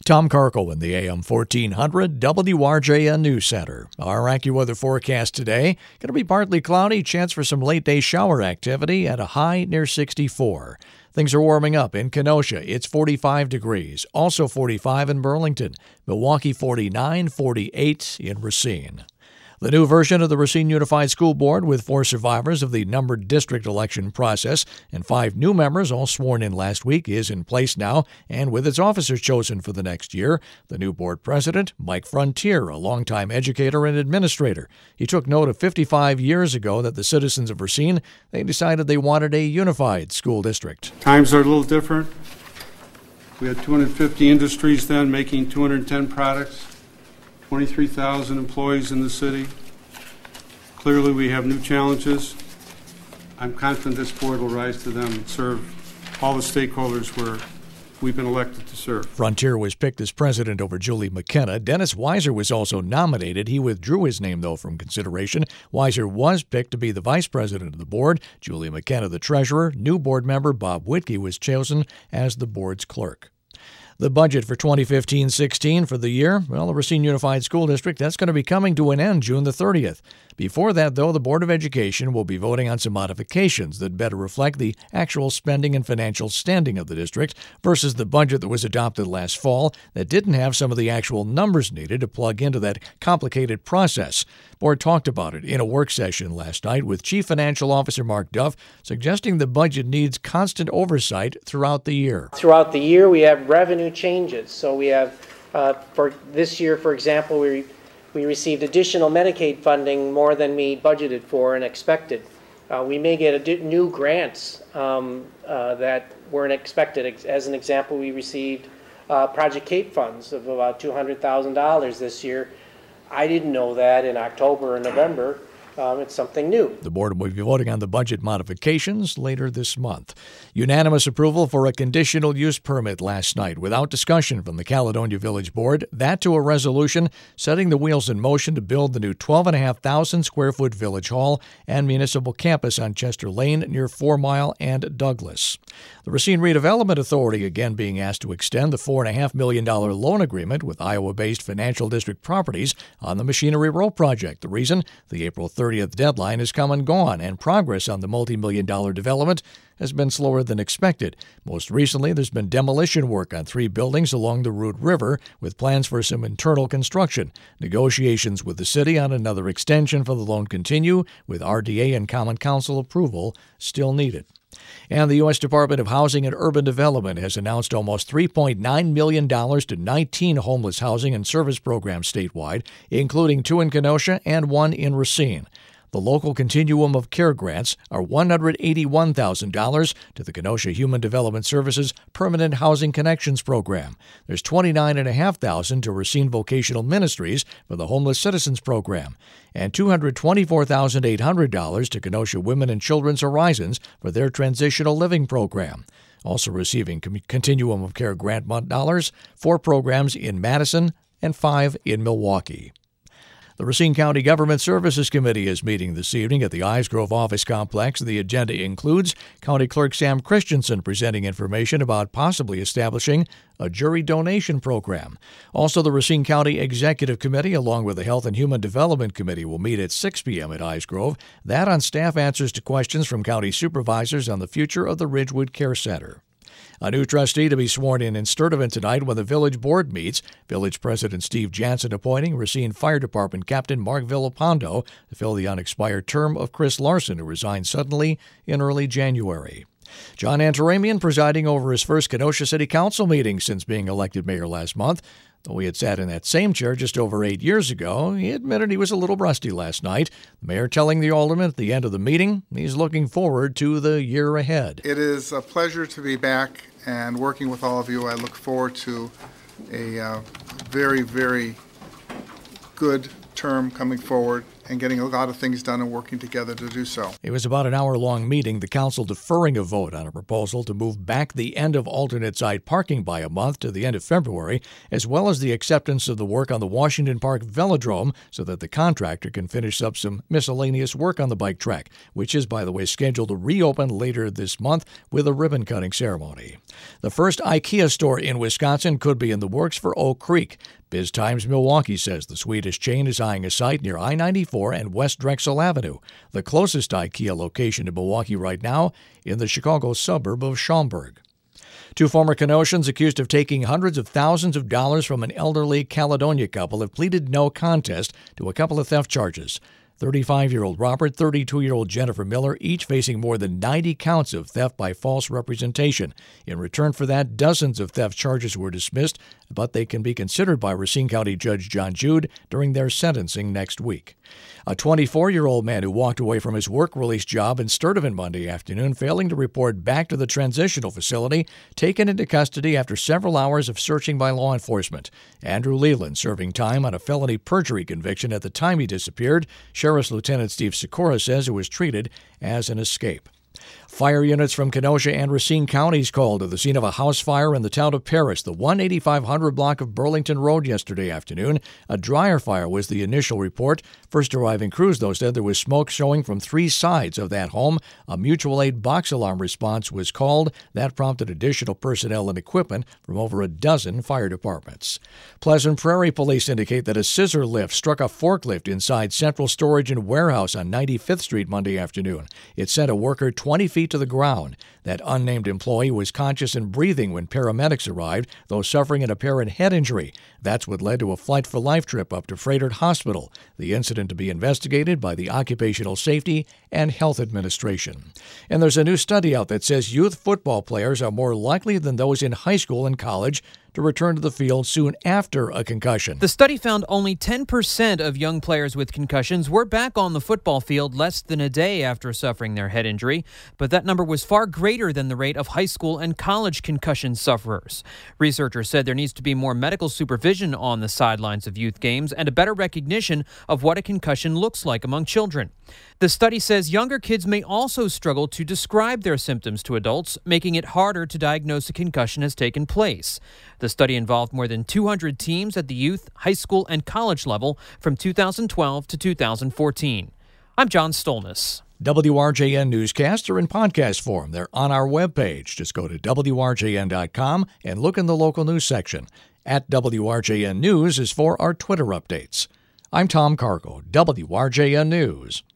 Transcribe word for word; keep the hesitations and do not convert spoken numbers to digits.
Tom Karkel in the A M fourteen hundred W R J N News Center. Our AccuWeather forecast today, going to be partly cloudy, chance for some late-day shower activity at a high near sixty-four. Things are warming up in Kenosha. It's forty-five degrees. Also forty-five in Burlington. Milwaukee forty-nine, forty-eight in Racine. The new version of the Racine Unified School Board, with four survivors of the numbered district election process and five new members all sworn in last week, is in place now, and with its officers chosen for the next year. The new board president, Mike Frontier, a longtime educator and administrator. He took note of fifty-five years ago that the citizens of Racine, they decided they wanted a unified school district. Times are a little different. We had two hundred fifty industries then making two hundred ten products. twenty-three thousand employees in the city. Clearly, we have new challenges. I'm confident this board will rise to them and serve all the stakeholders where we've been elected to serve. Frontier was picked as president over Julie McKenna. Dennis Weiser was also nominated. He withdrew his name, though, from consideration. Weiser was picked to be the vice president of the board. Julie McKenna, the treasurer. New board member Bob Whitkey was chosen as the board's clerk. The budget for twenty fifteen sixteen for the year, well, the Racine Unified School District, that's going to be coming to an end June the thirtieth. Before that, though, the Board of Education will be voting on some modifications that better reflect the actual spending and financial standing of the district versus the budget that was adopted last fall that didn't have some of the actual numbers needed to plug into that complicated process. Board talked about it in a work session last night with Chief Financial Officer Mark Duff, suggesting the budget needs constant oversight throughout the year. Throughout the year, we have revenue changes. So we have, uh, for this year, for example, we we received additional Medicaid funding more than we budgeted for and expected. Uh, we may get a new grants um, uh, that weren't expected. As an example, we received uh, Project Cape funds of about two hundred thousand dollars this year. I didn't know that in October or November. Um, it's something new. The board will be voting on the budget modifications later this month. Unanimous approval for a conditional use permit last night without discussion from the Caledonia Village Board. That to a resolution setting the wheels in motion to build the new twelve thousand five hundred square foot Village Hall and municipal campus on Chester Lane near Four Mile and Douglas. The Racine Redevelopment Authority again being asked to extend the four point five million dollars loan agreement with Iowa-based Financial District Properties on the Machinery Row project. The reason? The April thirtieth deadline has come and gone, and progress on the multi-million dollar development has been slower than expected. Most recently, there's been demolition work on three buildings along the Root River with plans for some internal construction. Negotiations with the city on another extension for the loan continue, with R D A and Common Council approval still needed. And the U S Department of Housing and Urban Development has announced almost three point nine million dollars to nineteen homeless housing and service programs statewide, including two in Kenosha and one in Racine. The local continuum of care grants are one hundred eighty-one thousand dollars to the Kenosha Human Development Services Permanent Housing Connections Program. There's twenty-nine thousand five hundred dollars to Racine Vocational Ministries for the Homeless Citizens Program, and two hundred twenty-four thousand eight hundred dollars to Kenosha Women and Children's Horizons for their Transitional Living Program. Also receiving continuum of care grant dollars, four programs in Madison and five in Milwaukee. The Racine County Government Services Committee is meeting this evening at the Eisgrove Office Complex. The agenda includes County Clerk Sam Christensen presenting information about possibly establishing a jury donation program. Also, the Racine County Executive Committee, along with the Health and Human Development Committee, will meet at six p.m. at Eisgrove. That on staff answers to questions from county supervisors on the future of the Ridgewood Care Center. A new trustee to be sworn in in Sturtevant tonight when the village board meets. Village President Steve Jansen appointing Racine Fire Department Captain Mark Villalpando to fill the unexpired term of Chris Larson, who resigned suddenly in early January. John Antaramian presiding over his first Kenosha City Council meeting since being elected mayor last month. Though he had sat in that same chair just over eight years ago, he admitted he was a little rusty last night. The mayor telling the alderman at the end of the meeting he's looking forward to the year ahead. It is a pleasure to be back and working with all of you. I look forward to a uh, very, very good term coming forward, and getting a lot of things done and working together to do so. It was about an hour-long meeting, the council deferring a vote on a proposal to move back the end of alternate side parking by a month to the end of February, as well as the acceptance of the work on the Washington Park Velodrome so that the contractor can finish up some miscellaneous work on the bike track, which is, by the way, scheduled to reopen later this month with a ribbon-cutting ceremony. The first IKEA store in Wisconsin could be in the works for Oak Creek. Biz Times Milwaukee says the Swedish chain is eyeing a site near I ninety-four and West Drexel Avenue, the closest IKEA location to Milwaukee right now in the Chicago suburb of Schaumburg. Two former Kenoshians accused of taking hundreds of thousands of dollars from an elderly Caledonia couple have pleaded no contest to a couple of theft charges. thirty-five-year-old Robert, thirty-two-year-old Jennifer Miller, each facing more than ninety counts of theft by false representation. In return for that, dozens of theft charges were dismissed, but they can be considered by Racine County Judge John Jude during their sentencing next week. A twenty-four-year-old man who walked away from his work release job in Sturtevant Monday afternoon, failing to report back to the transitional facility, taken into custody after several hours of searching by law enforcement. Andrew Leland, serving time on a felony perjury conviction at the time he disappeared. Sheriff's Lieutenant Steve Sikora says it was treated as an escape. Fire units from Kenosha and Racine counties called to the scene of a house fire in the town of Paris, the one eighty-five hundred block of Burlington Road yesterday afternoon. A dryer fire was the initial report. First arriving crews, though, said there was smoke showing from three sides of that home. A mutual aid box alarm response was called. That prompted additional personnel and equipment from over a dozen fire departments. Pleasant Prairie police indicate that a scissor lift struck a forklift inside Central Storage and Warehouse on ninety-fifth Street Monday afternoon. It sent a worker twenty feet to the ground. That unnamed employee was conscious and breathing when paramedics arrived, though suffering an apparent head injury. That's what led to a Flight for Life trip up to Froedtert Hospital. The incident to be investigated by the Occupational Safety and Health Administration. And there's a new study out that says youth football players are more likely than those in high school and college to return to the field soon after a concussion. The study found only ten percent of young players with concussions were back on the football field less than a day after suffering their head injury, but that number was far greater than the rate of high school and college concussion sufferers. Researchers said there needs to be more medical supervision on the sidelines of youth games and a better recognition of what a concussion looks like among children. The study says younger kids may also struggle to describe their symptoms to adults, making it harder to diagnose a concussion has taken place. The study involved more than two hundred teams at the youth, high school, and college level from two thousand twelve to two thousand fourteen. I'm John Stolness. W R J N newscasts are in podcast form. They're on our webpage. Just go to W R J N dot com and look in the local news section. At W R J N News is for our Twitter updates. I'm Tom Cargo, W R J N News.